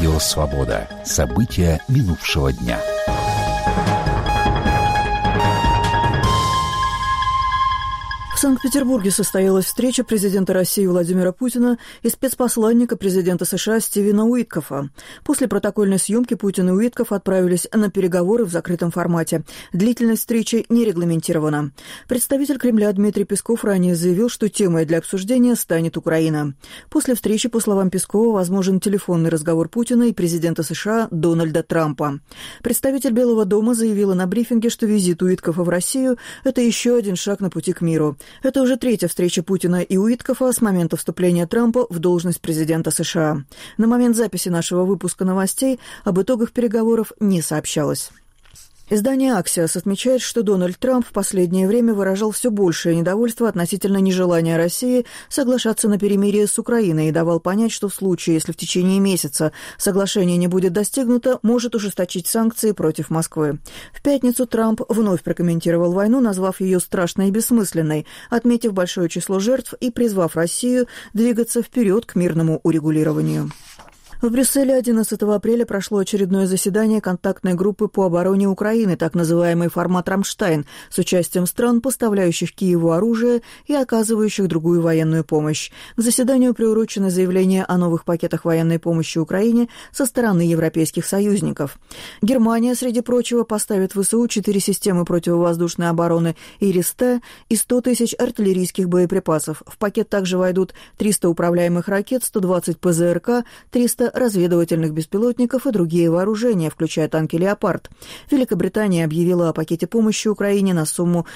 Радио «Свобода». События минувшего дня. В Санкт-Петербурге состоялась встреча президента России Владимира Путина и спецпосланника президента США Стивена Уиткофа. После протокольной съемки Путин и Уиткоф отправились на переговоры в закрытом формате. Длительность встречи не регламентирована. Представитель Кремля Дмитрий Песков ранее заявил, что темой для обсуждения станет Украина. После встречи, по словам Пескова, возможен телефонный разговор Путина и президента США Дональда Трампа. Представитель Белого дома заявила на брифинге, что визит Уиткофа в Россию – это еще один шаг на пути к миру. Это уже третья встреча Путина и Уиткофа с момента вступления Трампа в должность президента США. На момент записи нашего выпуска новостей об итогах переговоров не сообщалось. Издание «Аксиос» отмечает, что Дональд Трамп в последнее время выражал все большее недовольство относительно нежелания России соглашаться на перемирие с Украиной и давал понять, что в случае, если в течение месяца соглашение не будет достигнуто, может ужесточить санкции против Москвы. В пятницу Трамп вновь прокомментировал войну, назвав ее страшной и бессмысленной, отметив большое число жертв и призвав Россию двигаться вперед к мирному урегулированию. В Брюсселе 11 апреля прошло очередное заседание контактной группы по обороне Украины, так называемый формат «Рамштайн», с участием стран, поставляющих Киеву оружие и оказывающих другую военную помощь. К заседанию приурочено заявление о новых пакетах военной помощи Украине со стороны европейских союзников. Германия, среди прочего, поставит в ВСУ 4 системы противовоздушной обороны «Ирис-Т» и 100 тысяч артиллерийских боеприпасов. В пакет также войдут 300 управляемых ракет, 120 ПЗРК, 300 разведывательных беспилотников и другие вооружения, включая танки «Леопард». Великобритания объявила о пакете помощи Украине на сумму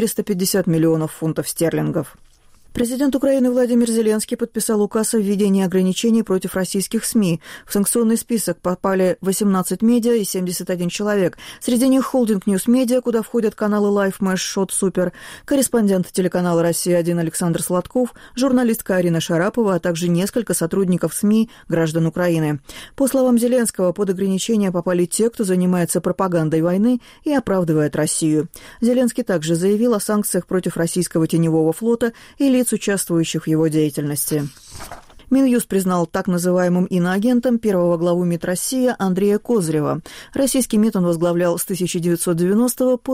450 миллионов фунтов стерлингов. Президент Украины Владимир Зеленский подписал указ о введении ограничений против российских СМИ. В санкционный список попали 18 медиа и 71 человек. Среди них холдинг News Media, куда входят каналы Life, Mesh, Shot, Super, корреспондент телеканала «Россия-1» Александр Сладков, журналистка Арина Шарапова, а также несколько сотрудников СМИ, граждан Украины. По словам Зеленского, под ограничения попали те, кто занимается пропагандой войны и оправдывает Россию. Зеленский также заявил о санкциях против российского теневого флота и лиц, участвующих в его деятельности. Минюст признал так называемым иноагентом первого главу МИД России Андрея Козырева. Российский МИД он возглавлял с 1990 по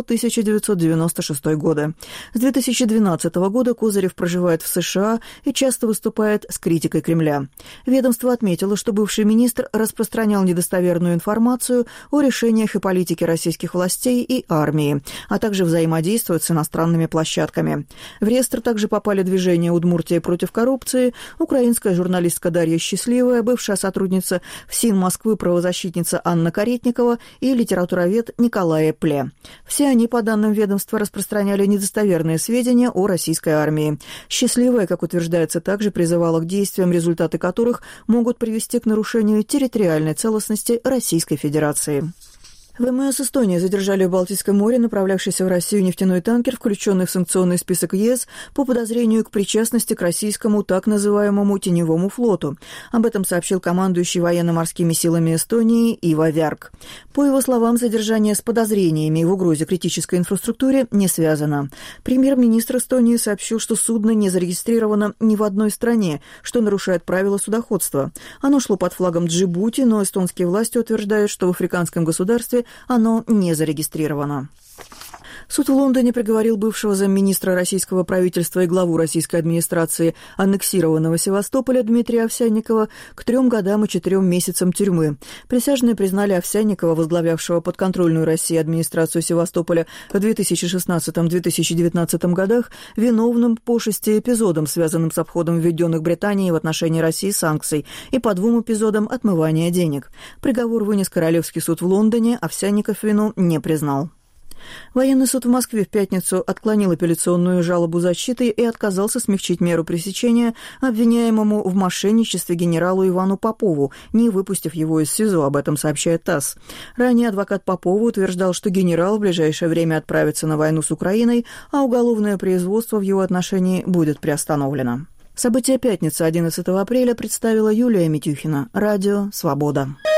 1996 годы. С 2012 года Козырев проживает в США и часто выступает с критикой Кремля. Ведомство отметило, что бывший министр распространял недостоверную информацию о решениях и политике российских властей и армии, а также взаимодействует с иностранными площадками. В реестр также попали движение «Удмуртия против коррупции», украинская журналистка Дарья Счастливая, бывшая сотрудница ФСИН Москвы правозащитница Анна Каретникова и литературовед Николай Пле. Все они, по данным ведомства, распространяли недостоверные сведения о российской армии. Счастливая, как утверждается, также призывала к действиям, результаты которых могут привести к нарушению территориальной целостности Российской Федерации. ВМС Эстонии задержали в Балтийском море направлявшийся в Россию нефтяной танкер, включенный в санкционный список ЕС по подозрению к причастности к российскому так называемому теневому флоту. Об этом сообщил командующий военно-морскими силами Эстонии Иво Вярк. По его словам, задержание с подозрениями в угрозе критической инфраструктуре не связано. Премьер-министр Эстонии сообщил, что судно не зарегистрировано ни в одной стране, что нарушает правила судоходства. Оно шло под флагом Джибути, но эстонские власти утверждают, что в африканском государстве оно не зарегистрировано. Суд в Лондоне приговорил бывшего замминистра российского правительства и главу российской администрации аннексированного Севастополя Дмитрия Овсянникова к 3 годам и 4 месяцам тюрьмы. Присяжные признали Овсянникова, возглавлявшего подконтрольную России администрацию Севастополя в 2016-2019 годах, виновным по 6 эпизодам, связанным с обходом введенных Британией в отношении России санкций, и по 2 эпизодам отмывания денег. Приговор вынес Королевский суд в Лондоне, Овсянников вину не признал. Военный суд в Москве в пятницу отклонил апелляционную жалобу защиты и отказался смягчить меру пресечения обвиняемому в мошенничестве генералу Ивану Попову, не выпустив его из СИЗО, об этом сообщает ТАСС. Ранее адвокат Попова утверждал, что генерал в ближайшее время отправится на войну с Украиной, а уголовное производство в его отношении будет приостановлено. События пятницы 11 апреля представила Юлия Митюхина. Радио «Свобода».